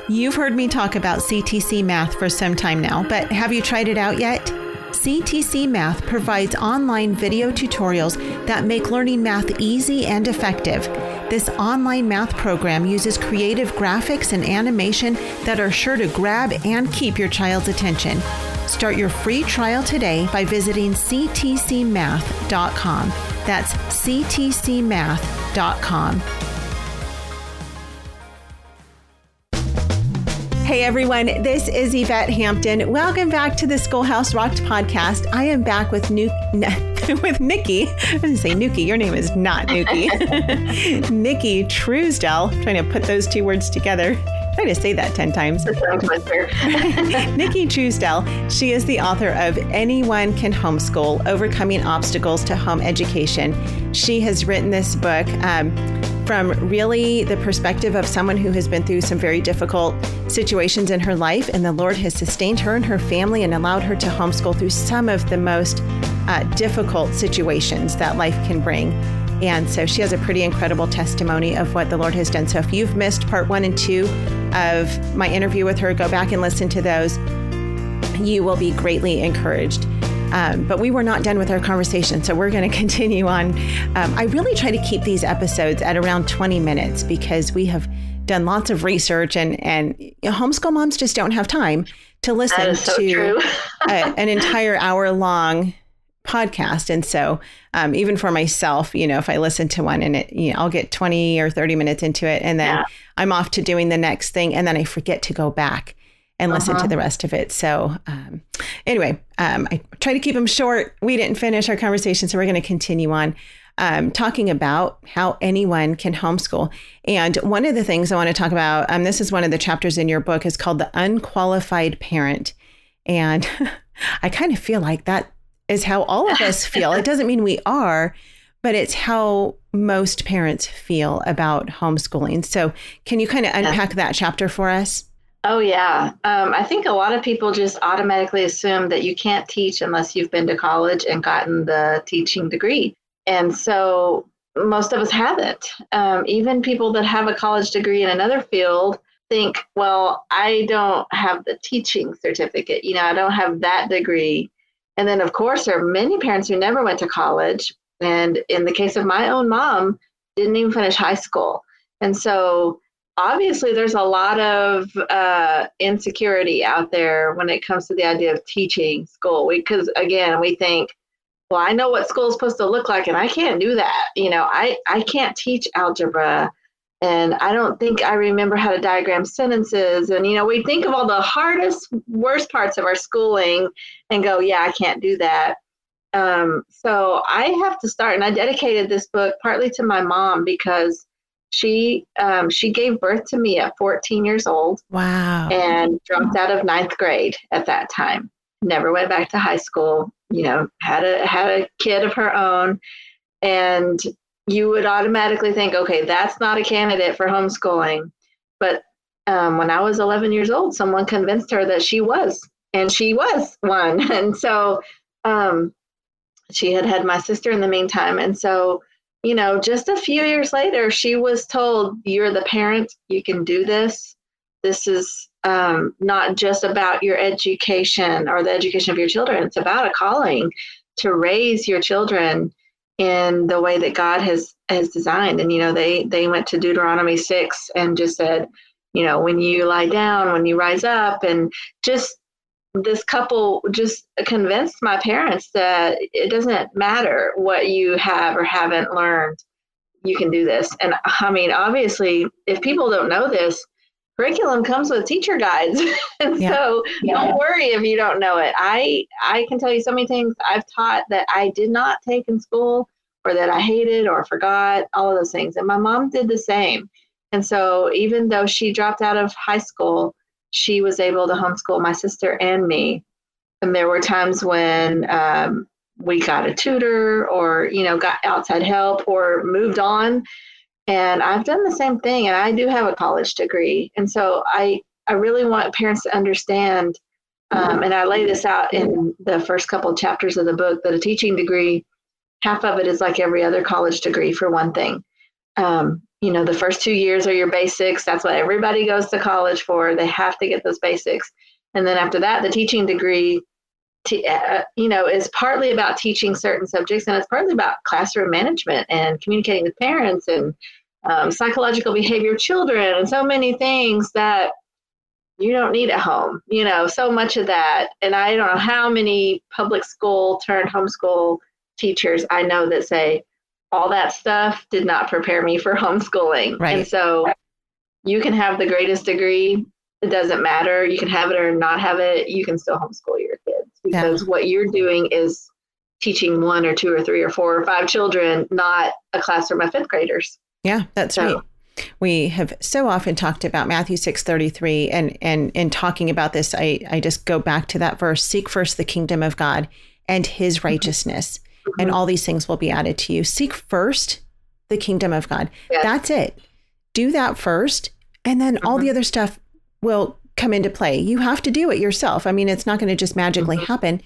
You've heard me talk about CTC Math for some time now, but have you tried it out yet? CTC Math provides online video tutorials that make learning math easy and effective. This online math program uses creative graphics and animation that are sure to grab and keep your child's attention. Start your free trial today by visiting ctcmath.com. That's ctcmath.com. Hey everyone, this is Yvette Hampton. Welcome back to the Schoolhouse Rocked podcast. I am back with Nikki. I didn't say Nuki. Your name is not Nuki. Nikki Truesdell. I'm trying to put those two words together. Try to say that 10 times. Nikki Truesdell. She is the author of Anyone Can Homeschool: Overcoming Obstacles to Home Education. She has written this book from really the perspective of someone who has been through some very difficult situations in her life, and the Lord has sustained her and her family and allowed her to homeschool through some of the most difficult situations that life can bring. And so she has a pretty incredible testimony of what the Lord has done. So if you've missed part 1 and 2 of my interview with her, go back and listen to those. You will be greatly encouraged. But we were not done with our conversation, so we're going to continue on. I really try to keep these episodes at around 20 minutes because we have done lots of research, and homeschool moms just don't have time to listen to an entire hour-long podcast. And so even for myself, if I listen to one and I'll get 20 or 30 minutes into it, and then I'm off to doing the next thing, and then I forget to go back and listen to the rest of it. So anyway, I try to keep them short. We didn't finish our conversation, so we're going to continue on talking about how anyone can homeschool. And one of the things I want to talk about, this is one of the chapters in your book, is called The Unqualified Parent. And I kind of feel like that is how all of us feel. It doesn't mean we are, but it's how most parents feel about homeschooling. So can you kind of unpack that chapter for us? Oh, yeah. I think a lot of people just automatically assume that you can't teach unless you've been to college and gotten the teaching degree. And so most of us haven't. Even people that have a college degree in another field think, well, I don't have the teaching certificate. I don't have that degree. And then, of course, there are many parents who never went to college. And in the case of my own mom, didn't even finish high school. And so obviously, there's a lot of insecurity out there when it comes to the idea of teaching school. Because, again, we think, well, I know what school is supposed to look like, and I can't do that. I can't teach algebra, and I don't think I remember how to diagram sentences. And, we think of all the hardest, worst parts of our schooling and go, yeah, I can't do that. So I have to start, and I dedicated this book partly to my mom because she gave birth to me at 14 years old. Wow. And dropped out of 9th grade at that time. Never went back to high school, had a kid of her own. And you would automatically think, okay, that's not a candidate for homeschooling. But when I was 11 years old, someone convinced her that she was, and she was one. And so she had my sister in the meantime. And so just a few years later, she was told, you're the parent, you can do this. This is not just about your education or the education of your children. It's about a calling to raise your children in the way that God has designed. And, they went to Deuteronomy 6 and just said, when you lie down, when you rise up, and just this couple just convinced my parents that it doesn't matter what you have or haven't learned, you can do this. And I mean, obviously, if people don't know this, curriculum comes with teacher guides. And so don't worry if you don't know it. I can tell you so many things I've taught that I did not take in school, or that I hated or forgot, all of those things. And my mom did the same. And so even though she dropped out of high school, she was able to homeschool my sister and me. And there were times when we got a tutor or, got outside help or moved on. And I've done the same thing. And I do have a college degree. And so I really want parents to understand, and I lay this out in the first couple of chapters of the book, that a teaching degree, half of it is like every other college degree, for one thing. the first 2 years are your basics. That's what everybody goes to college for. They have to get those basics. And then after that, the teaching degree, is partly about teaching certain subjects, and it's partly about classroom management and communicating with parents and psychological behavior of children and so many things that you don't need at home, so much of that. And I don't know how many public school turned homeschool teachers I know that say all that stuff did not prepare me for homeschooling. Right. And so you can have the greatest degree. It doesn't matter. You can have it or not have it. You can still homeschool your kids because what you're doing is teaching 1 or 2 or 3 or 4 or 5 children, not a classroom of 5th graders. Yeah, that's right. We have so often talked about Matthew 6:33, and in talking about this, I just go back to that verse: seek first the kingdom of God and his righteousness, and all these things will be added to you. Seek first the kingdom of God. Yes. That's it. Do that first, and then all the other stuff will come into play. You have to do it yourself. I mean, it's not going to just magically happen.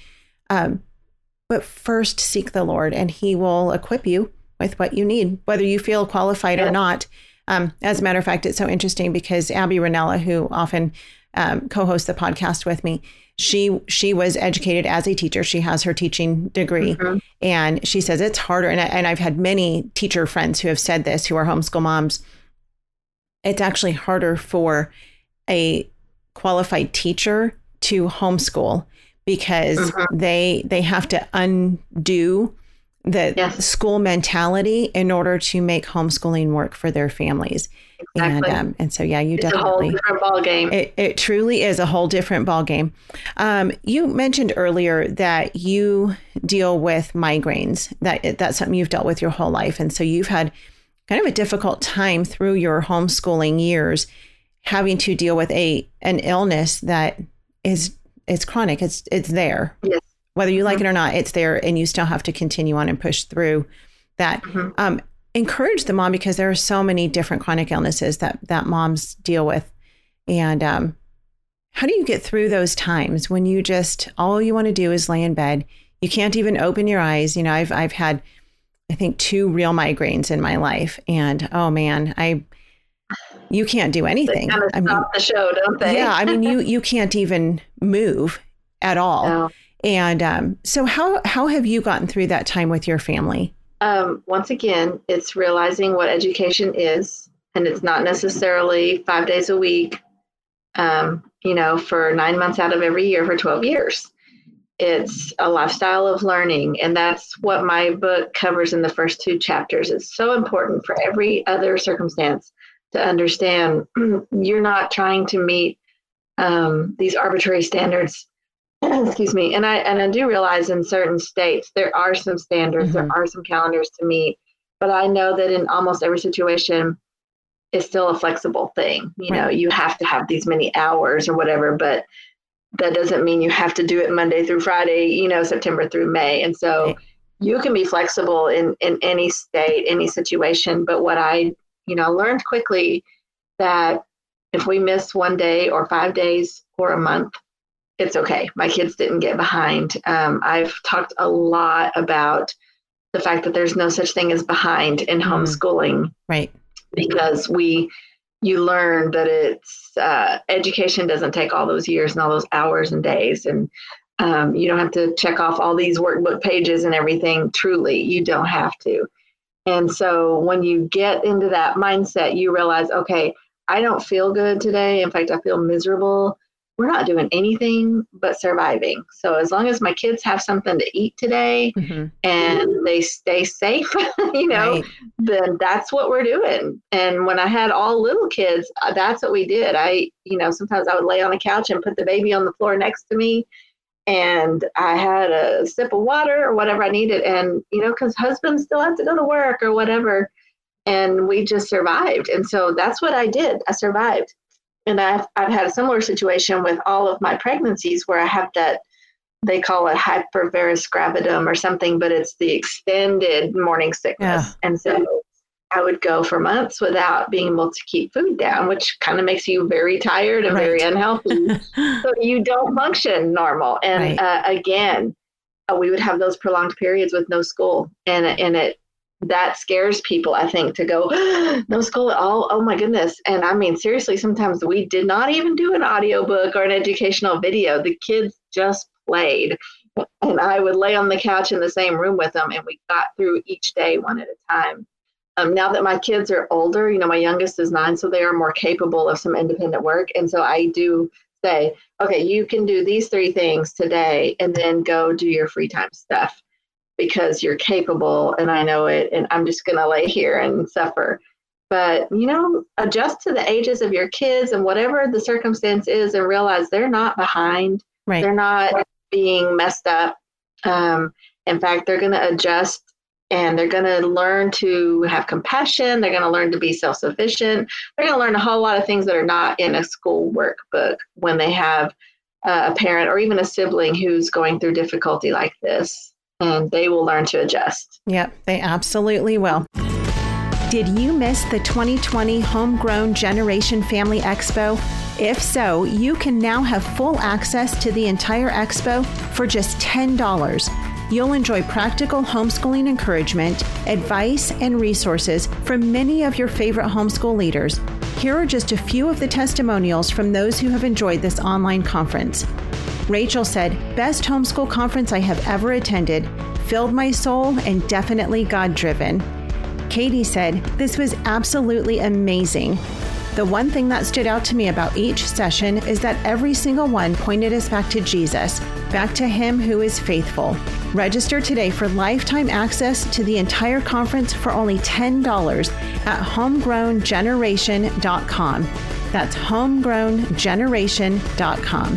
But first seek the Lord, and he will equip you with what you need, whether you feel qualified or not. As a matter of fact, it's so interesting because Abby Ranella, who often co-hosts the podcast with me, she was educated as a teacher. She has her teaching degree, and she says it's harder. And I've had many teacher friends who have said this, who are homeschool moms. It's actually harder for a qualified teacher to homeschool because they have to undo the school mentality in order to make homeschooling work for their families. Exactly. And so, you it's definitely. It's a whole different ball game. It truly is a whole different ball game. You mentioned earlier that you deal with migraines, that's something you've dealt with your whole life. And so you've had kind of a difficult time through your homeschooling years having to deal with an illness that is chronic. It's there. Yes. Whether you like it or not, it's there, and you still have to continue on and push through that. Encourage the mom, because there are so many different chronic illnesses that moms deal with. And how do you get through those times when you just, all you want to do is lay in bed? You can't even open your eyes. I've had, I think, 2 real migraines in my life. And oh man, you can't do anything. They kind of stop the show, don't they? Yeah. I mean, you can't even move at all. No. And so how have you gotten through that time with your family? Once again, it's realizing what education is, and it's not necessarily 5 days a week, for 9 months out of every year for 12 years. It's a lifestyle of learning. And that's what my book covers in the first 2 chapters. It's so important for every other circumstance to understand you're not trying to meet these arbitrary standards. Excuse me. And I do realize in certain states, there are some standards, there are some calendars to meet, but I know that in almost every situation, it's still a flexible thing. You have to have these many hours or whatever, but that doesn't mean you have to do it Monday through Friday, September through May. And so you can be flexible in any state, any situation. But what I, learned quickly that if we miss 1 day or 5 days or a month, it's okay. My kids didn't get behind. I've talked a lot about the fact that there's no such thing as behind in homeschooling. Right. Because you learn that it's education doesn't take all those years and all those hours and days. And you don't have to check off all these workbook pages and everything. Truly, you don't have to. And so when you get into that mindset, you realize, okay, I don't feel good today. In fact, I feel miserable. We're not doing anything but surviving. So as long as my kids have something to eat today and they stay safe, then that's what we're doing. And when I had all little kids, that's what we did. Sometimes I would lay on the couch and put the baby on the floor next to me, and I had a sip of water or whatever I needed. And, because husbands still have to go to work or whatever. And we just survived. And so that's what I did. I survived. And I've had a similar situation with all of my pregnancies where I have that, they call it hypervarus gravidum or something, but it's the extended morning sickness. Yeah. And so I would go for months without being able to keep food down, which kind of makes you very tired and very unhealthy. So you don't function normal. And again, we would have those prolonged periods with no school. And it that scares people, I think, to go, no school at all. Oh my goodness. And I mean, seriously, sometimes we did not even do an audiobook or an educational video. The kids just played. And I would lay on the couch in the same room with them, and we got through each day one at a time. Now that my kids are older, my youngest is 9, so they are more capable of some independent work. And so I do say, okay, you can do these 3 things today and then go do your free time stuff because you're capable and I know it, and I'm just going to lay here and suffer. But, adjust to the ages of your kids and whatever the circumstance is and realize they're not behind. Right. They're not being messed up. In fact, they're going to adjust and they're going to learn to have compassion. They're going to learn to be self-sufficient. They're going to learn a whole lot of things that are not in a school workbook when they have a parent or even a sibling who's going through difficulty like this, and they will learn to adjust. Yep, they absolutely will. Did you miss the 2020 Homegrown Generation Family Expo? If so, you can now have full access to the entire expo for just $10. You'll enjoy practical homeschooling encouragement, advice, and resources from many of your favorite homeschool leaders. Here are just a few of the testimonials from those who have enjoyed this online conference. Rachel said, "Best homeschool conference I have ever attended, filled my soul and definitely God-driven." Katie said, "This was absolutely amazing. The one thing that stood out to me about each session is that every single one pointed us back to Jesus, back to Him who is faithful. Register today for lifetime access to the entire conference for only $10 at homegrowngeneration.com. That's homegrowngeneration.com.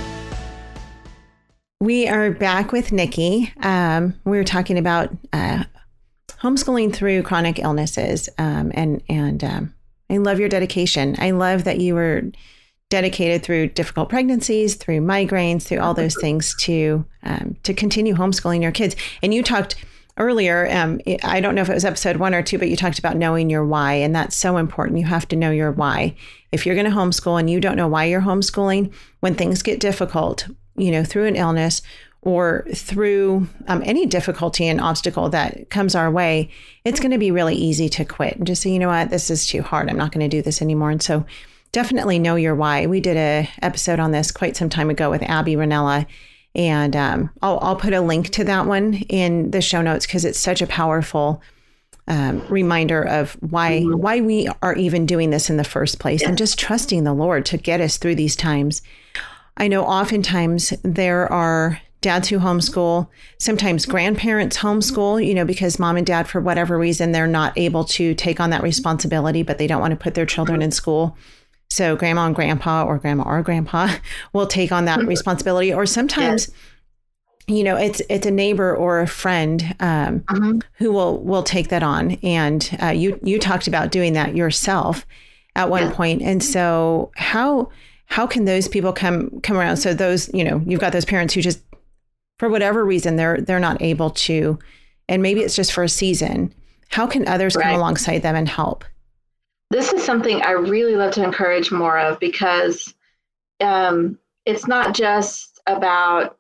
We are back with Nikki. We were talking about homeschooling through chronic illnesses, and I love your dedication. I love that you were dedicated through difficult pregnancies, through migraines, through all those things to continue homeschooling your kids. And you talked earlier, I don't know if it was episode 1 or 2, but you talked about knowing your why. And that's so important. You have to know your why. If you're going to homeschool and you don't know why you're homeschooling, when things get difficult, through an illness or through any difficulty and obstacle that comes our way, it's going to be really easy to quit and just say, you know what, this is too hard. I'm not going to do this anymore. And so definitely know your why. We did a episode on this quite some time ago with Abby Ranella, and I'll put a link to that one in the show notes because it's such a powerful reminder of why we are even doing this in the first place, and just trusting the Lord to get us through these times. I know oftentimes there are dads who homeschool, sometimes grandparents homeschool, because mom and dad, for whatever reason, they're not able to take on that responsibility, but they don't want to put their children in school. So grandma and grandpa or grandpa will take on that responsibility. Or sometimes, it's a neighbor or a friend who will take that on. And you talked about doing that yourself at one point. And so how can those people come around? So those, you've got those parents who just, for whatever reason, they're not able to, and maybe it's just for a season. How can others come alongside them and help? This is something I really love to encourage more of, because it's not just about,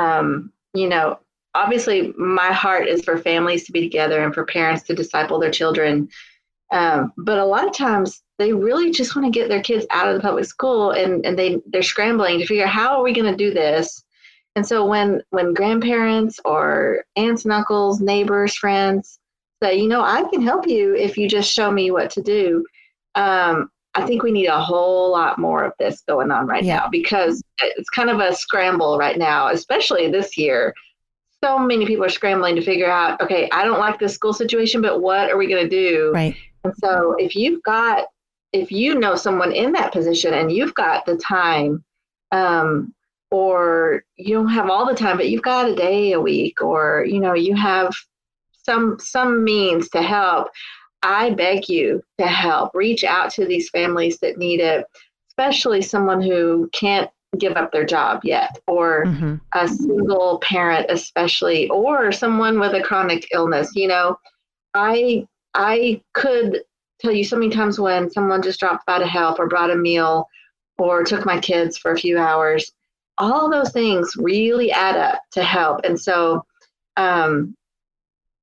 obviously my heart is for families to be together and for parents to disciple their children. But a lot of times they really just want to get their kids out of the public school, and they're scrambling to figure out, how are we going to do this? And so when grandparents or aunts and uncles, neighbors, friends say, I can help you if you just show me what to do. I think we need a whole lot more of this going on right now, because it's kind of a scramble right now, especially this year. So many people are scrambling to figure out, okay, I don't like this school situation, but what are we going to do? Right. And so if you know someone in that position and you've got the time, or you don't have all the time, but you've got a day a week, or, you have some means to help, I beg you to help. Reach out to these families that need it, especially someone who can't give up their job yet, or a single parent especially, or someone with a chronic illness. I could tell you so many times when someone just dropped by to help, or brought a meal, or took my kids for a few hours. All those things really add up to help. And so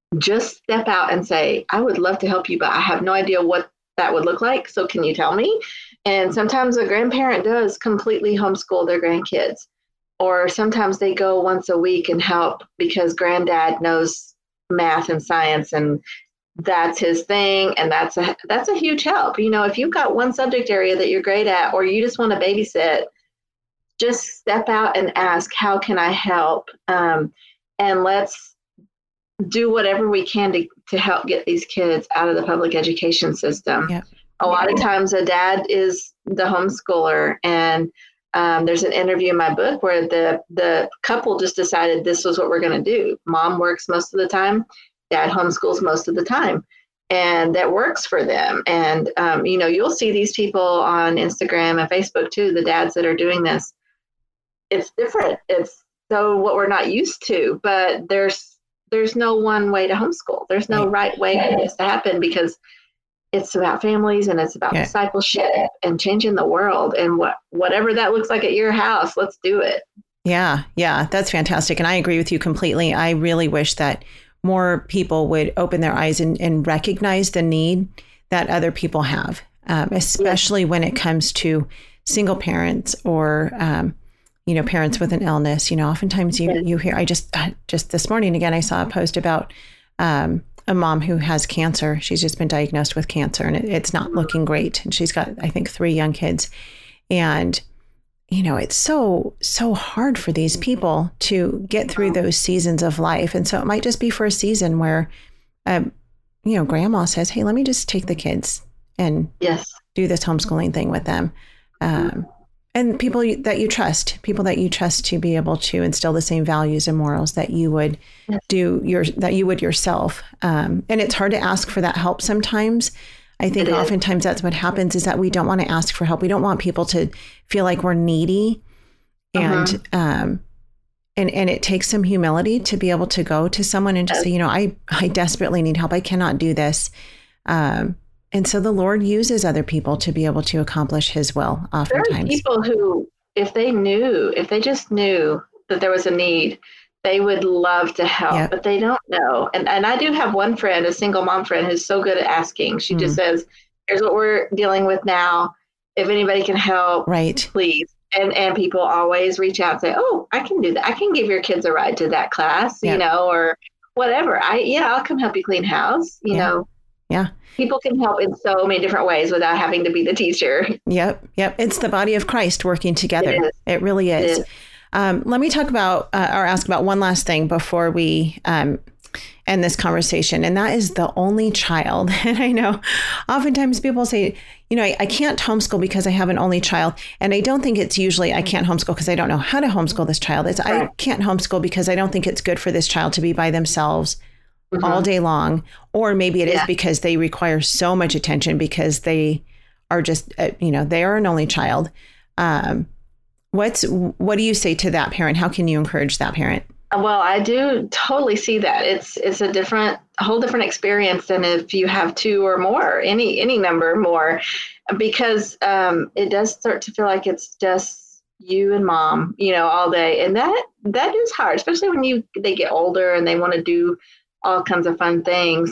just step out and say, I would love to help you, but I have no idea what that would look like. So can you tell me? And sometimes a grandparent does completely homeschool their grandkids, or sometimes they go once a week and help because granddad knows math and science and that's his thing. And that's a huge help. You know, if you've got one subject area that you're great at, or you just want to babysit, just step out and ask, how can I help? And let's do whatever we can to help get these kids out of the public education system. Yep. A lot of times a dad is the homeschooler, and there's an interview in my book where the couple just decided this was what we're going to do. Mom works most of the time, dad homeschools most of the time, and that works for them. And, you know, you'll see these people on Instagram and Facebook too, the dads that are doing this. It's different. It's so what we're not used to, but there's no one way to homeschool. There's no right way for this to happen, because it's about families and it's about discipleship and changing the world, and whatever that looks like at your house, let's do it. Yeah. Yeah. That's fantastic. And I agree with you completely. I really wish that more people would open their eyes and recognize the need that other people have, especially when it comes to single parents or, you know, parents with an illness. You know, oftentimes you hear, I just this morning, again, I saw a post about a mom who has cancer. She's just been diagnosed with cancer, and it's not looking great. And she's got, I think, 3 young kids. And, you know, it's so hard for these people to get through those seasons of life. And so it might just be for a season where, you know, grandma says, hey, let me just take the kids and do this homeschooling thing with them. And people that you trust to be able to instill the same values and morals that you would that you would yourself. And it's hard to ask for that help sometimes. I think oftentimes that's what happens, is that we don't want to ask for help. We don't want people to feel like we're needy. And it takes some humility to be able to go to someone and to say, you know, I desperately need help. I cannot do this. And so the Lord uses other people to be able to accomplish his will oftentimes. There are people who, if they just knew that there was a need, they would love to help, but they don't know. And I do have one friend, a single mom friend, who's so good at asking. She just says, here's what we're dealing with now. If anybody can help, please. And people always reach out and say, oh, I can do that. I can give your kids a ride to that class, you know, or whatever. I'll come help you clean house, you know. Yeah. People can help in so many different ways without having to be the teacher. Yep. It's the body of Christ working together. It really is. Let me talk about or ask about one last thing before we end this conversation. And that is the only child. And I know oftentimes people say, you know, I can't homeschool because I have an only child. And I don't think it's usually I can't homeschool because I don't know how to homeschool this child. It's I can't homeschool because I don't think it's good for this child to be by themselves all day long. Or maybe it is because they require so much attention because they are just, you know, they are an only child. What do you say to that parent? How can you encourage that parent? Well, I do totally see that. It's a whole different experience than if you have 2 or more, any number more, because it does start to feel like it's just you and mom, you know, all day. And that is hard, especially when they get older and they want to do all kinds of fun things.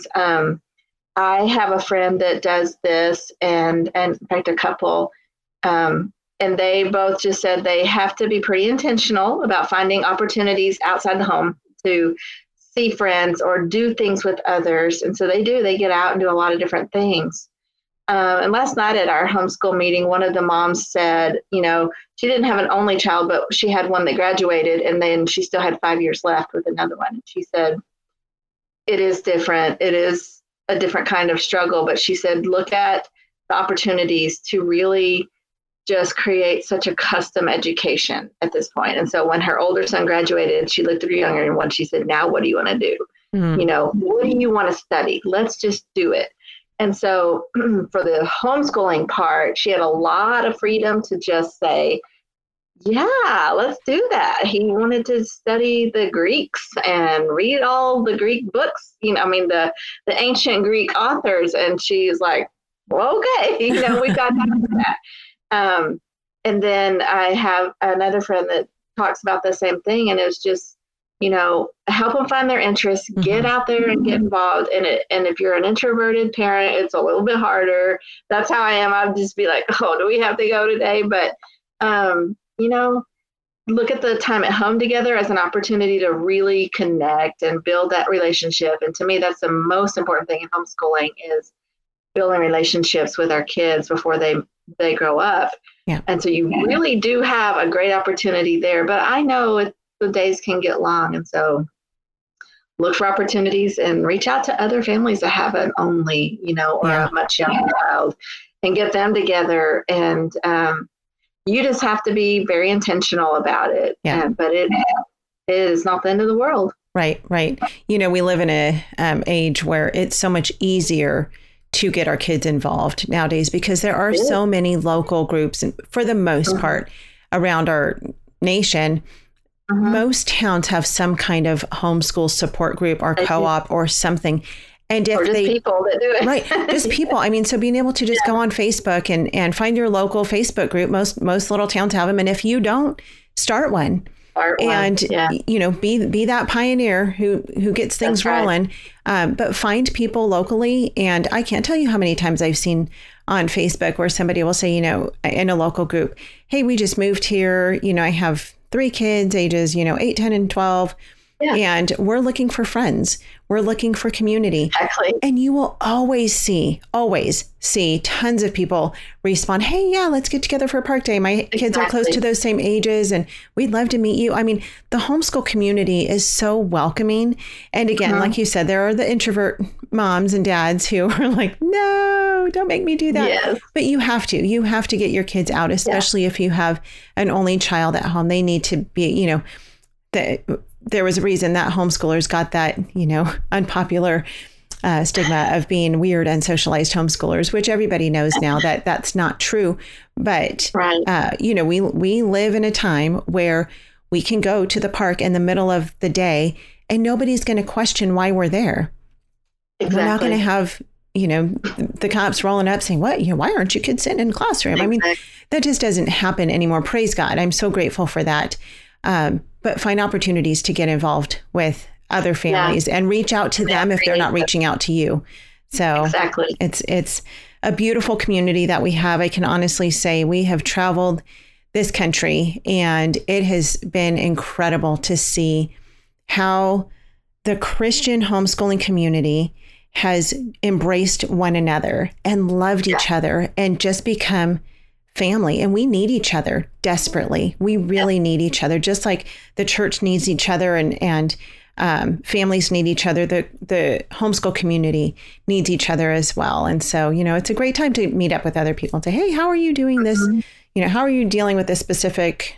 I have a friend that does this, and in fact, a couple, and they both just said they have to be pretty intentional about finding opportunities outside the home to see friends or do things with others. And so they get out and do a lot of different things. And last night at our homeschool meeting, one of the moms said, you know, she didn't have an only child, but she had one that graduated, and then she still had 5 years left with another one. And she said, it is different. It is a different kind of struggle. But she said, look at the opportunities to really just create such a custom education at this point. And so when her older son graduated, she looked at her younger one. She said, now what do you want to do? You know, what do you want to study? Let's just do it. And so for the homeschooling part, she had a lot of freedom to just say, yeah, let's do that. He wanted to study the Greeks and read all the Greek books, you know, I mean, the ancient Greek authors. And she's like, well, okay, you know, we've got time for that. And then I have another friend that talks about the same thing. And it's just, help them find their interests, get out there and get involved in it. And if you're an introverted parent, it's a little bit harder. That's how I am. I'd just be like, oh, do we have to go today? But, look at the time at home together as an opportunity to really connect and build that relationship. And to me, that's the most important thing in homeschooling is building relationships with our kids before they grow up. Yeah. And so you really do have a great opportunity there. But I know the days can get long. And so look for opportunities and reach out to other families that have an only, or a much younger child and get them together. And you just have to be very intentional about it. Yeah. But it is not the end of the world. Right. We live in a age where it's so much easier to get our kids involved nowadays because there are so many local groups, and for the most part around our nation, most towns have some kind of homeschool support group or co-op or something. And if just people that do it. Right. Just people. I mean, so being able to just go on Facebook and find your local Facebook group, most little towns have them. And if you don't, start one. And, be that pioneer who gets things rolling. But find people locally. And I can't tell you how many times I've seen on Facebook where somebody will say, in a local group, hey, we just moved here. I have 3 kids, ages, 8, 10, and 12. Yeah. And we're looking for friends. We're looking for community. Exactly. And you will always see tons of people respond, hey, yeah, let's get together for a park day. My kids are close to those same ages and we'd love to meet you. I mean, the homeschool community is so welcoming. And again, like you said, there are the introvert moms and dads who are like, no, don't make me do that. Yes. But you have to get your kids out, especially if you have an only child at home. They need to be, there was a reason that homeschoolers got that, unpopular stigma of being weird, unsocialized homeschoolers, which everybody knows now that that's not true. But, we live in a time where we can go to the park in the middle of the day and nobody's going to question why we're there. Exactly. We're not going to have, the cops rolling up saying, what, why aren't you kids sitting in the classroom? Exactly. I mean, that just doesn't happen anymore. Praise God. I'm so grateful for that. But find opportunities to get involved with other families and reach out to them if they're not reaching out to you. So exactly. It's a beautiful community that we have. I can honestly say we have traveled this country and it has been incredible to see how the Christian homeschooling community has embraced one another and loved each other and just become family. And we need each other desperately. We really need each other, just like the church needs each other and families need each other. The homeschool community needs each other as well. And so, it's a great time to meet up with other people and say, hey, how are you doing this? How are you dealing with this specific,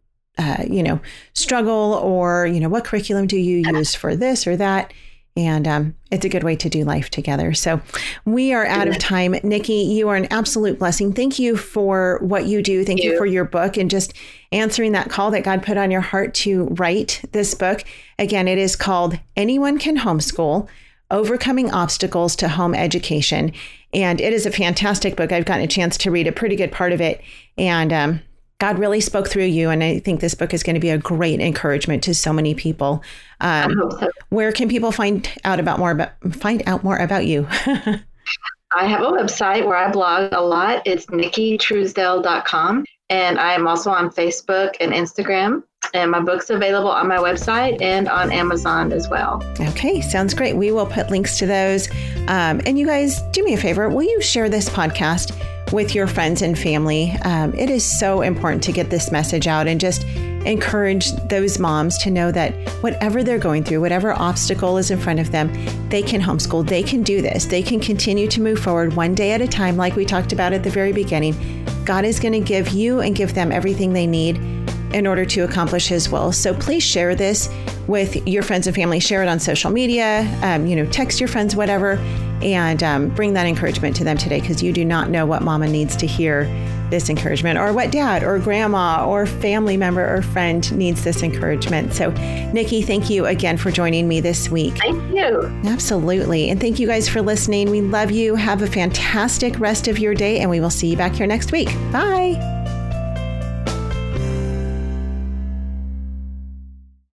struggle or, what curriculum do you use for this or that? And it's a good way to do life together. So we are out of time. Nikki, you are an absolute blessing. Thank you for what you do. Thank you for your book and just answering that call that God put on your heart to write this book. Again, it is called Anyone Can Homeschool: Overcoming Obstacles to Home Education. And it is a fantastic book. I've gotten a chance to read a pretty good part of it. And God really spoke through you. And I think this book is going to be a great encouragement to so many people. I hope so. Where can people find out more about you? I have a website where I blog a lot. It's nikkitruesdale.com. And I'm also on Facebook and Instagram. And my book's available on my website and on Amazon as well. Okay, sounds great. We will put links to those. And you guys, do me a favor. Will you share this podcast with your friends and family? It is so important to get this message out and just encourage those moms to know that whatever they're going through, whatever obstacle is in front of them, they can homeschool. They can do this. They can continue to move forward one day at a time, like we talked about at the very beginning. God is going to give you and give them everything they need in order to accomplish His will. So please share this with your friends and family. Share it on social media, text your friends, whatever, and bring that encouragement to them today, because you do not know what mama needs to hear this encouragement, or what dad or grandma or family member or friend needs this encouragement. So Nikki, thank you again for joining me this week. Thank you. Absolutely. And thank you guys for listening. We love you. Have a fantastic rest of your day, and we will see you back here next week. Bye.